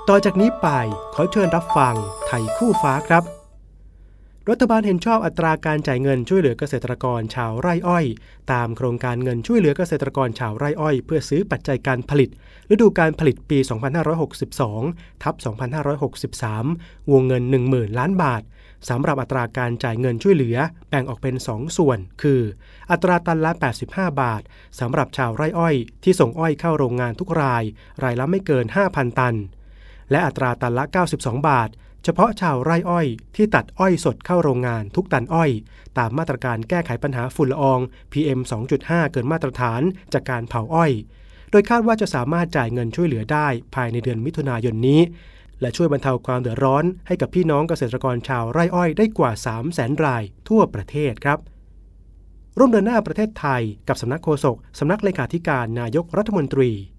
ต่อจากนี้ไปขอเชิญรับฟังไทยคู่ฟ้าครับรัฐบาลเห็นชอบอัตราการจ่ายเงินช่วยเหลือเกษตรกรชาวไร่อ้อยตามโครงการเงินช่วยเหลือเกษตรกรชาวไร่อ้อยเพื่อซื้อปัจจัยการผลิตฤดูการผลิตปี 2562-2563 วงเงิน 10,000 ล้านบาทสำหรับอัตราการจ่ายเงินช่วยเหลือแบ่งออกเป็น 2 ส่วนคืออัตราตันละ 85 บาทสำหรับชาวไร่อ้อยที่ส่งอ้อยเข้าโรงงานทุกรายละไม่เกิน 5,000 ตันและอัตราตันละ 92 บาทเฉพาะชาวไร่อ้อยที่ตัดอ้อยสดเข้าโรงงานทุกตันอ้อยตามมาตรการแก้ไขปัญหาฝุ่นละออง PM 2.5 เกินมาตรฐานจากการเผาอ้อยโดยคาดว่าจะสามารถจ่ายเงินช่วยเหลือได้ภายในเดือนมิถุนายนนี้และช่วยบรรเทาความเดือดร้อนให้กับพี่น้องเกษตรกรชาวไร่อ้อยได้กว่า 300,000 รายทั่วประเทศครับร่วมเดินหน้าประเทศไทยกับสำนักโฆษกสำนักเลขาธิการนายกรัฐมนตรี